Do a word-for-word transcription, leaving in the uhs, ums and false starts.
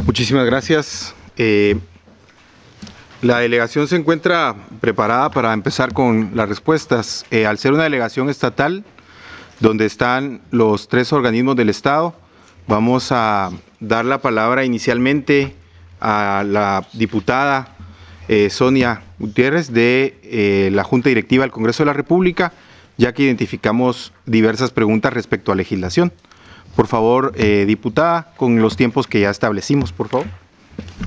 Muchísimas gracias. Eh, la delegación se encuentra preparada para empezar con las respuestas. Eh, al ser una delegación estatal, donde están los tres organismos del Estado, vamos a dar la palabra inicialmente a la diputada eh, Sonia Gutiérrez de eh, la Junta Directiva del Congreso de la República, ya que identificamos diversas preguntas respecto a legislación. Por favor, eh, diputada, con los tiempos que ya establecimos, por favor.